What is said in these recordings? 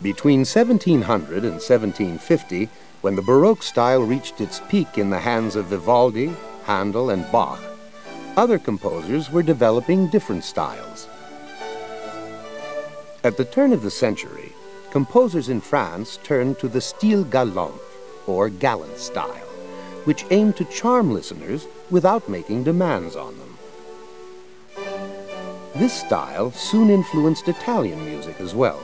Between 1700 and 1750, when the Baroque style reached its peak in the hands of Vivaldi, Handel, and Bach, other composers were developing different styles. At the turn of the century, composers in France turned to the style galant, or gallant style, which aimed to charm listeners without making demands on them. This style soon influenced Italian music as well.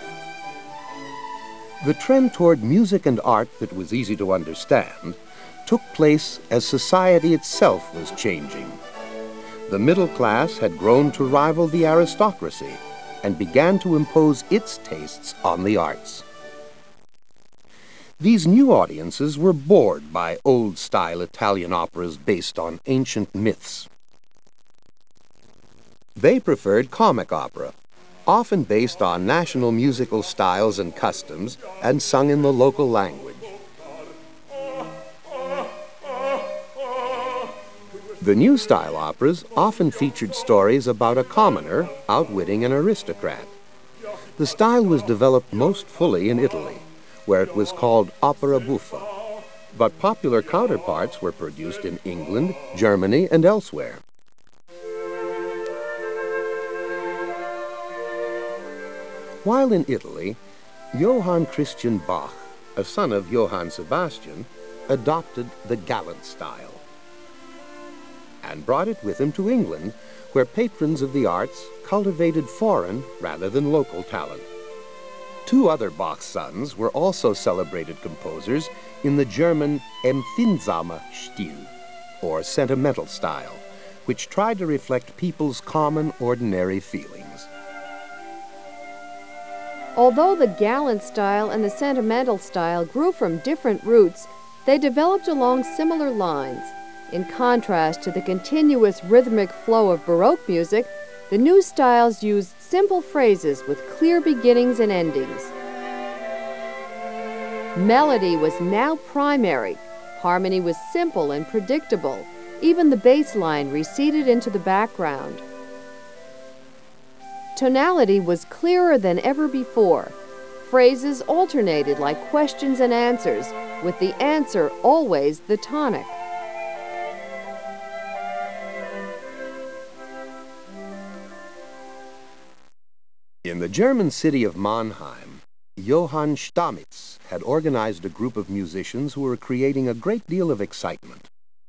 The trend toward music and art that was easy to understand took place as society itself was changing. The middle class had grown to rival the aristocracy and began to impose its tastes on the arts. These new audiences were bored by old-style Italian operas based on ancient myths. They preferred comic opera, often based on national musical styles and customs and sung in the local language. The new style operas often featured stories about a commoner outwitting an aristocrat. The style was developed most fully in Italy, where it was called opera buffa, but popular counterparts were produced in England, Germany, and elsewhere. While in Italy, Johann Christian Bach, a son of Johann Sebastian, adopted the gallant style and brought it with him to England, where patrons of the arts cultivated foreign rather than local talent. Two other Bach sons were also celebrated composers in the German Empfindsamer Stil, or sentimental style, which tried to reflect people's common, ordinary feelings. Although the gallant style and the sentimental style grew from different roots, they developed along similar lines. In contrast to the continuous rhythmic flow of Baroque music, the new styles used simple phrases with clear beginnings and endings. Melody was now primary. Harmony was simple and predictable. Even the bass line receded into the background. Tonality was clearer than ever before. Phrases alternated like questions and answers, with the answer always the tonic. In the German city of Mannheim, Johann Stamitz had organized a group of musicians who were creating a great deal of excitement.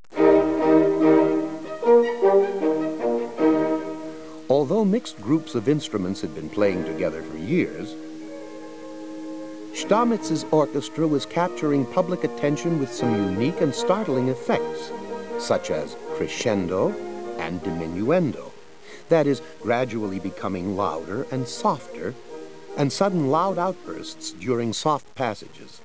Although mixed groups of instruments had been playing together for years, Stamitz's orchestra was capturing public attention with some unique and startling effects, such as crescendo and diminuendo, that is, gradually becoming louder and softer, and sudden loud outbursts during soft passages.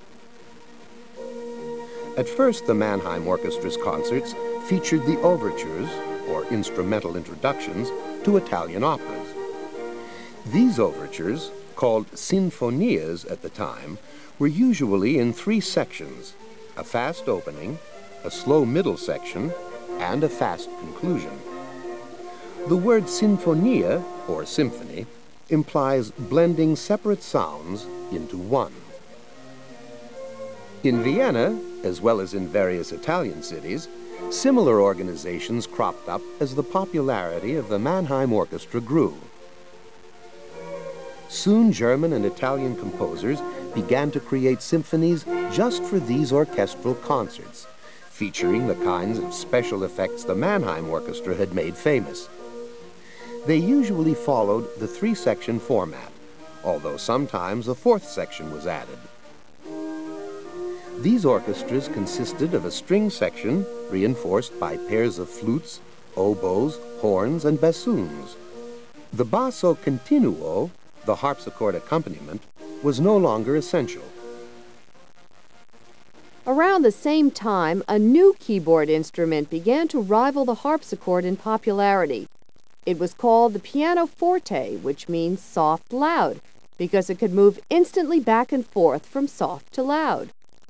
At first, the Mannheim Orchestra's concerts featured the overtures, or instrumental introductions, to Italian operas. These overtures, called sinfonias at the time, were usually in three sections: a fast opening, a slow middle section, and a fast conclusion. The word sinfonia, or symphony, implies blending separate sounds into one. In Vienna, as well as in various Italian cities, similar organizations cropped up as the popularity of the Mannheim Orchestra grew. Soon German and Italian composers began to create symphonies just for these orchestral concerts, featuring the kinds of special effects the Mannheim Orchestra had made famous. They usually followed the three-section format, although sometimes a fourth section was added. These orchestras consisted of a string section reinforced by pairs of flutes, oboes, horns, and bassoons. The basso continuo, the harpsichord accompaniment, was no longer essential. Around the same time, a new keyboard instrument began to rival the harpsichord in popularity. It was called the pianoforte, which means soft loud, because it could move instantly back and forth from soft to loud.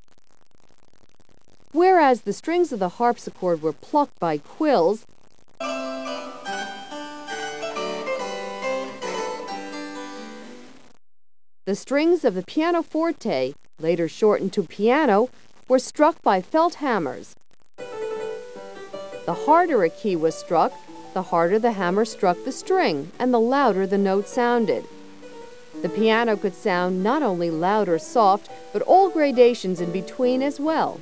Whereas the strings of the harpsichord were plucked by quills, The strings of the pianoforte, later shortened to piano, were struck by felt hammers. The harder a key was struck, the harder the hammer struck the string, and the louder the note sounded. The piano could sound not only loud or soft, but all gradations in between as well.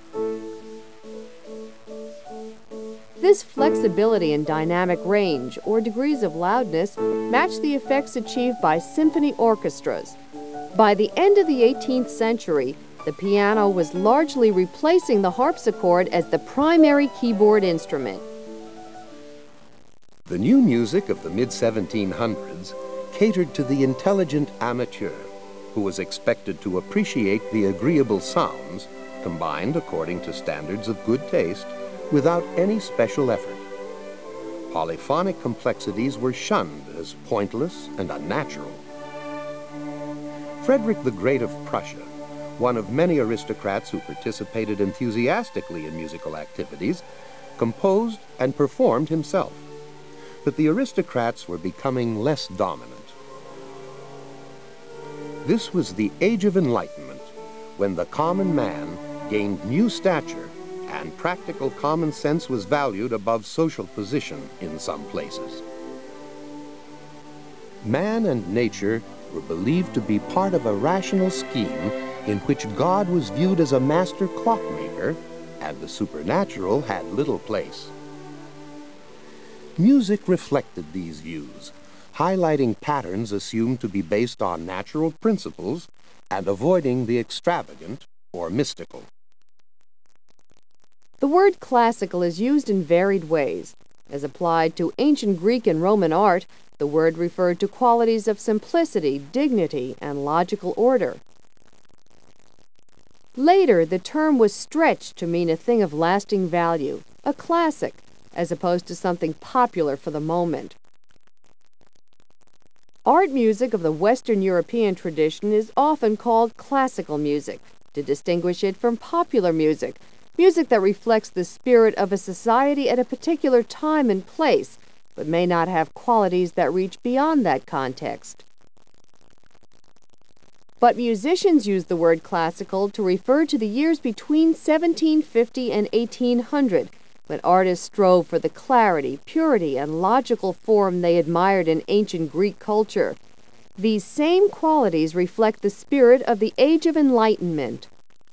This flexibility and dynamic range, or degrees of loudness, matched the effects achieved by symphony orchestras. By the end of the 18th century, the piano was largely replacing the harpsichord as the primary keyboard instrument. The new music of the mid-1700s catered to the intelligent amateur, who was expected to appreciate the agreeable sounds, combined according to standards of good taste, without any special effort. Polyphonic complexities were shunned as pointless and unnatural. Frederick the Great of Prussia, one of many aristocrats who participated enthusiastically in musical activities, composed and performed himself. But the aristocrats were becoming less dominant. This was the Age of Enlightenment, when the common man gained new stature and practical common sense was valued above social position in some places. Man and nature were believed to be part of a rational scheme in which God was viewed as a master clockmaker and the supernatural had little place. Music reflected these views, highlighting patterns assumed to be based on natural principles and avoiding the extravagant or mystical. The word classical is used in varied ways. As applied to ancient Greek and Roman art, the word referred to qualities of simplicity, dignity, and logical order. Later, the term was stretched to mean a thing of lasting value, a classic, as opposed to something popular for the moment. Art music of the Western European tradition is often called classical music, to distinguish it from popular music, music that reflects the spirit of a society at a particular time and place, but may not have qualities that reach beyond that context. But musicians use the word classical to refer to the years between 1750 and 1800, when artists strove for the clarity, purity, and logical form they admired in ancient Greek culture. These same qualities reflect the spirit of the Age of Enlightenment.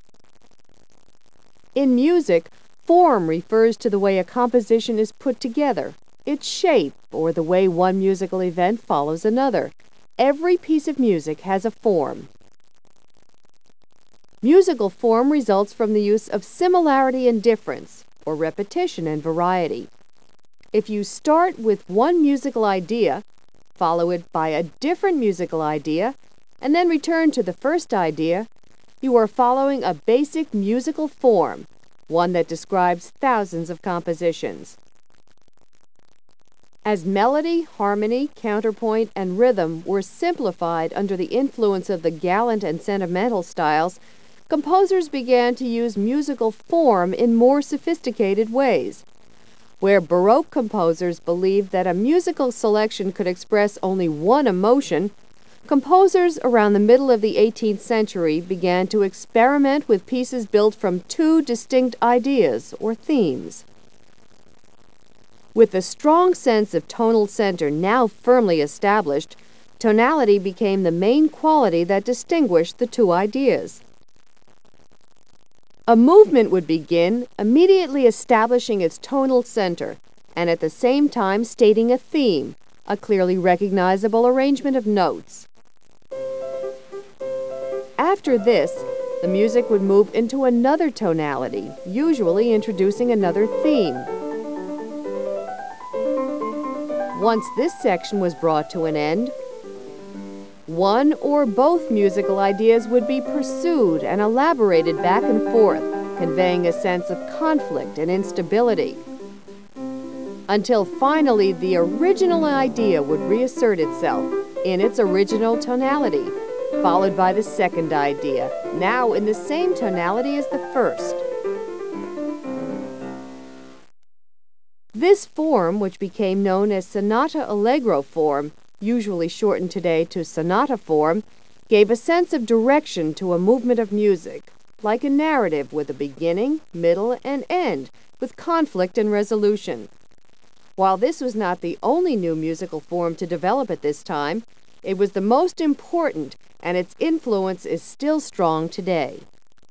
In music, form refers to the way a composition is put together, its shape, or the way one musical event follows another. Every piece of music has a form. Musical form results from the use of similarity and difference, or repetition and variety. If you start with one musical idea, follow it by a different musical idea, and then return to the first idea, you are following a basic musical form, one that describes thousands of compositions. As melody, harmony, counterpoint, and rhythm were simplified under the influence of the gallant and sentimental styles, composers began to use musical form in more sophisticated ways. Where Baroque composers believed that a musical selection could express only one emotion, composers around the middle of the 18th century began to experiment with pieces built from two distinct ideas or themes. With a strong sense of tonal center now firmly established, tonality became the main quality that distinguished the two ideas. A movement would begin, immediately establishing its tonal center, and at the same time stating a theme, a clearly recognizable arrangement of notes. After this, the music would move into another tonality, usually introducing another theme. Once this section was brought to an end, one or both musical ideas would be pursued and elaborated back and forth, conveying a sense of conflict and instability, until finally the original idea would reassert itself in its original tonality, followed by the second idea, now in the same tonality as the first. This form, which became known as sonata allegro form, usually shortened today to sonata form, gave a sense of direction to a movement of music, like a narrative with a beginning, middle, and end, with conflict and resolution. While this was not the only new musical form to develop at this time, it was the most important, and its influence is still strong today.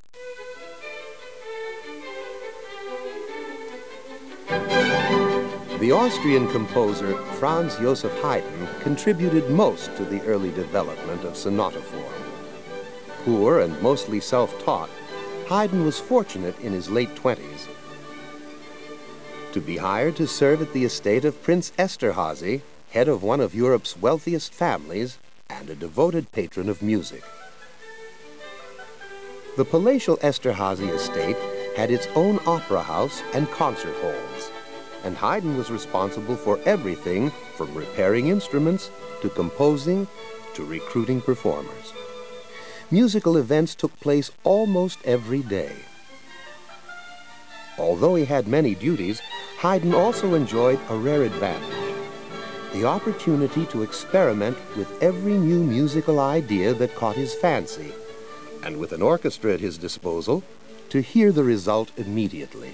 The Austrian composer Franz Joseph Haydn contributed most to the early development of sonata form. Poor and mostly self-taught, Haydn was fortunate in his late 20s to be hired to serve at the estate of Prince Esterhazy, head of one of Europe's wealthiest families and a devoted patron of music. The palatial Esterhazy estate had its own opera house and concert halls, and Haydn was responsible for everything from repairing instruments to composing to recruiting performers. Musical events took place almost every day. Although he had many duties, Haydn also enjoyed a rare advantage: the opportunity to experiment with every new musical idea that caught his fancy, and with an orchestra at his disposal, to hear the result immediately.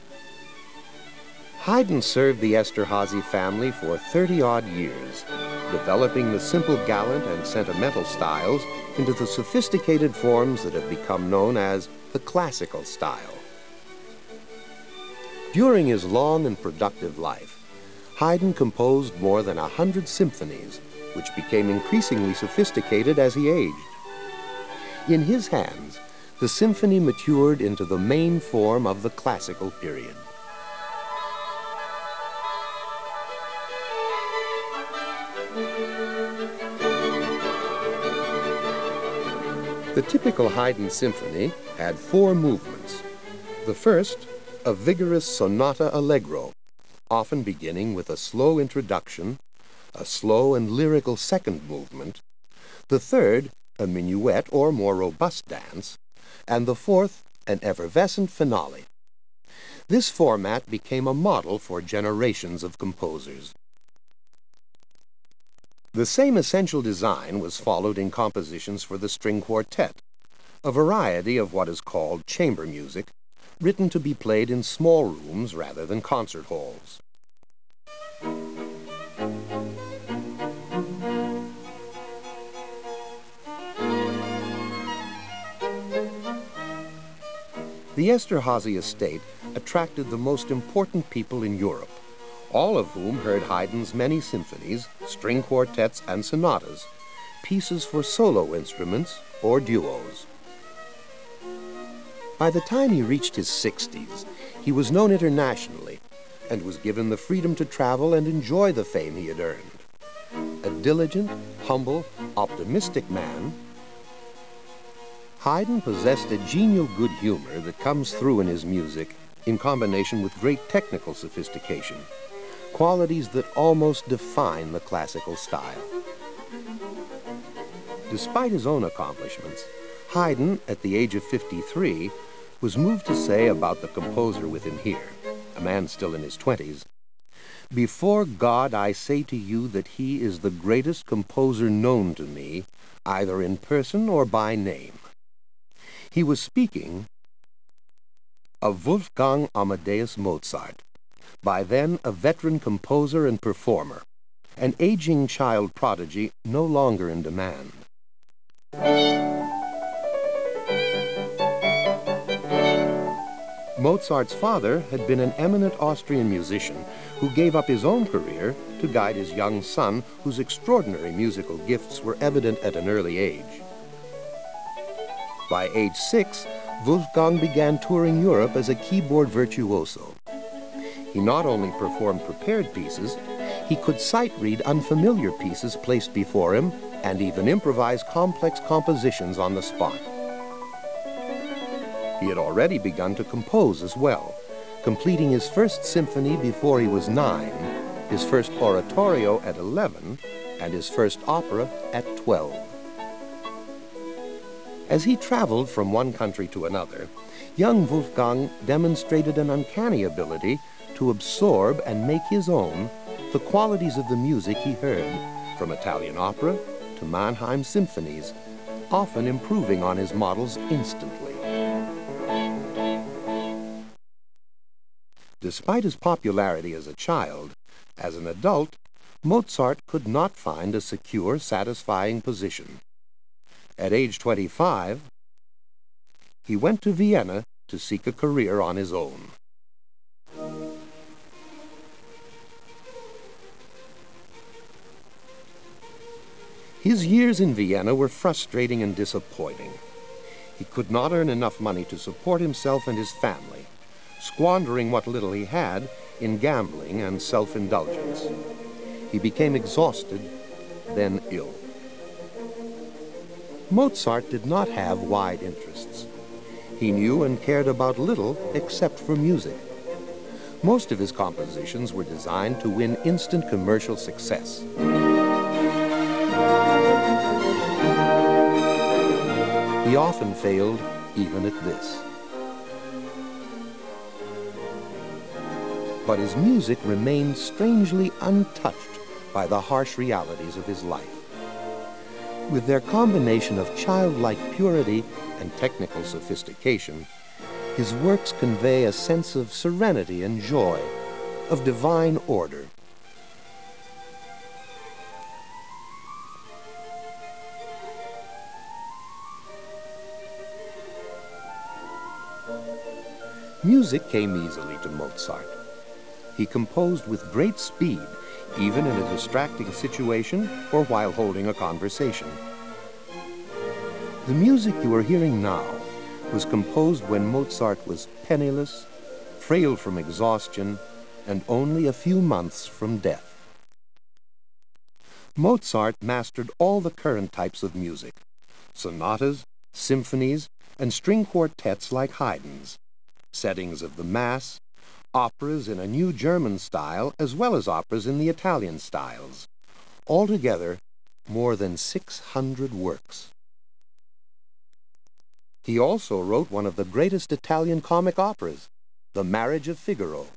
Haydn served the Esterhazy family for 30-odd years, developing the simple gallant and sentimental styles into the sophisticated forms that have become known as the classical style. During his long and productive life, Haydn composed more than 100 symphonies, which became increasingly sophisticated as he aged. In his hands, the symphony matured into the main form of the classical period. The typical Haydn symphony had 4 movements. The first, a vigorous sonata allegro, often beginning with a slow introduction, a slow and lyrical second movement, the third, a minuet or more robust dance, and the fourth, an effervescent finale. This format became a model for generations of composers. The same essential design was followed in compositions for the string quartet, a variety of what is called chamber music, written to be played in small rooms rather than concert halls. The Esterhazy estate attracted the most important people in Europe, all of whom heard Haydn's many symphonies, string quartets, and sonatas, pieces for solo instruments or duos. By the time he reached his 60s, he was known internationally and was given the freedom to travel and enjoy the fame he had earned. A diligent, humble, optimistic man, Haydn possessed a genial good humor that comes through in his music in combination with great technical sophistication, qualities that almost define the classical style. Despite his own accomplishments, Haydn, at the age of 53, was moved to say about the composer with him here, a man still in his 20s, "Before God, I say to you that he is the greatest composer known to me, either in person or by name." He was speaking of Wolfgang Amadeus Mozart, by then a veteran composer and performer, an aging child prodigy no longer in demand. Mozart's father had been an eminent Austrian musician who gave up his own career to guide his young son, whose extraordinary musical gifts were evident at an early age. By age 6, Wolfgang began touring Europe as a keyboard virtuoso. He not only performed prepared pieces, he could sight-read unfamiliar pieces placed before him and even improvise complex compositions on the spot. He had already begun to compose as well, completing his first symphony before he was 9, his first oratorio at 11, and his first opera at 12. As he traveled from one country to another, young Wolfgang demonstrated an uncanny ability to absorb and make his own the qualities of the music he heard, from Italian opera to Mannheim symphonies, often improving on his models instantly. Despite his popularity as a child, as an adult, Mozart could not find a secure, satisfying position. At age 25, he went to Vienna to seek a career on his own. His years in Vienna were frustrating and disappointing. He could not earn enough money to support himself and his family, squandering what little he had in gambling and self-indulgence. He became exhausted, then ill. Mozart did not have wide interests. He knew and cared about little except for music. Most of his compositions were designed to win instant commercial success. He often failed even at this. But his music remained strangely untouched by the harsh realities of his life. With their combination of childlike purity and technical sophistication, his works convey a sense of serenity and joy, of divine order. Music came easily to Mozart. He composed with great speed, even in a distracting situation or while holding a conversation. The music you are hearing now was composed when Mozart was penniless, frail from exhaustion, and only a few months from death. Mozart mastered all the current types of music: sonatas, symphonies, and string quartets like Haydn's, settings of the Mass, operas in a new German style as well as operas in the Italian styles. Altogether, more than 600 works. He also wrote one of the greatest Italian comic operas, The Marriage of Figaro.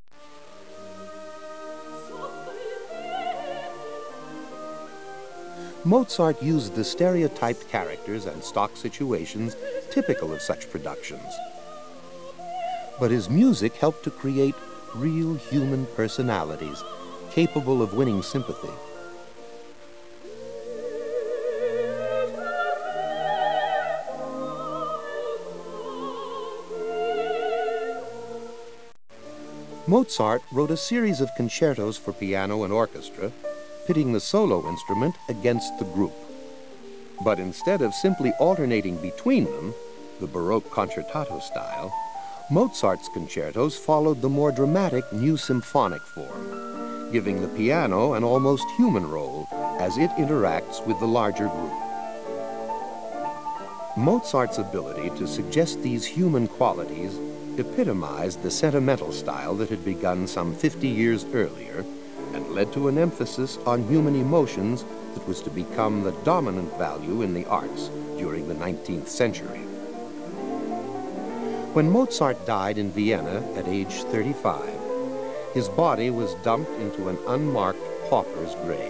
Mozart used the stereotyped characters and stock situations typical of such productions. But his music helped to create real human personalities, capable of winning sympathy. Mozart wrote a series of concertos for piano and orchestra, pitting the solo instrument against the group. But instead of simply alternating between them, the Baroque concertato style, Mozart's concertos followed the more dramatic new symphonic form, giving the piano an almost human role as it interacts with the larger group. Mozart's ability to suggest these human qualities epitomized the sentimental style that had begun some 50 years earlier and led to an emphasis on human emotions that was to become the dominant value in the arts during the 19th century. When Mozart died in Vienna at age 35, his body was dumped into an unmarked pauper's grave.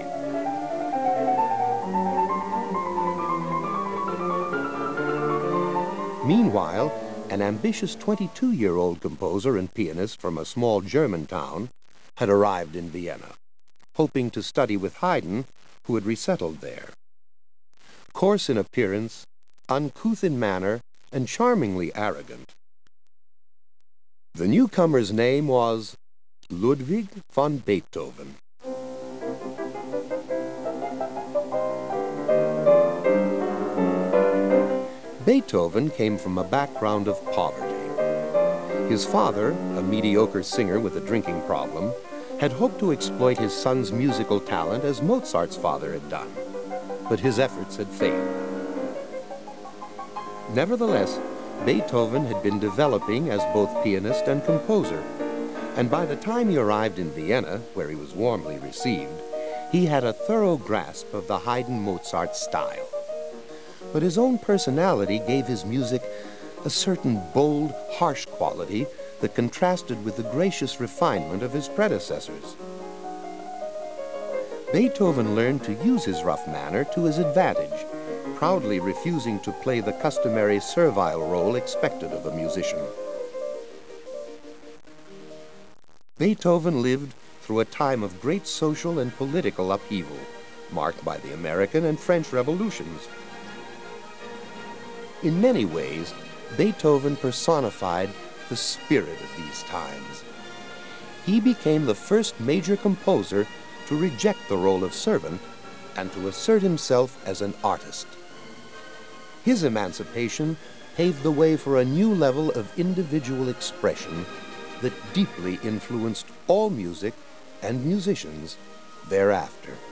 Meanwhile, an ambitious 22-year-old composer and pianist from a small German town had arrived in Vienna, hoping to study with Haydn, who had resettled there. Coarse in appearance, uncouth in manner, and charmingly arrogant, the newcomer's name was Ludwig van Beethoven. Beethoven came from a background of poverty. His father, a mediocre singer with a drinking problem, had hoped to exploit his son's musical talent as Mozart's father had done, but his efforts had failed. Nevertheless, Beethoven had been developing as both pianist and composer, and by the time he arrived in Vienna, where he was warmly received, he had a thorough grasp of the Haydn-Mozart style. But his own personality gave his music a certain bold, harsh quality that contrasted with the gracious refinement of his predecessors. Beethoven learned to use his rough manner to his advantage, proudly refusing to play the customary servile role expected of a musician. Beethoven lived through a time of great social and political upheaval, marked by the American and French revolutions. In many ways, Beethoven personified the spirit of these times. He became the first major composer to reject the role of servant and to assert himself as an artist. His emancipation paved the way for a new level of individual expression that deeply influenced all music and musicians thereafter.